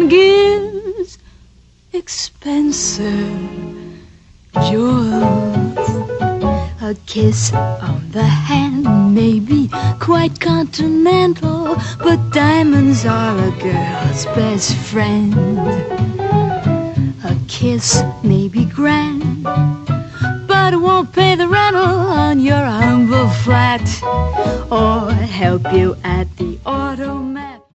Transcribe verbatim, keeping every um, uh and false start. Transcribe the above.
one gives expensive jewels. A kiss on the hand may be quite continental, but diamonds are a girl's best friend. A kiss may be grand, but it won't pay the rental on your humble flat, or help you at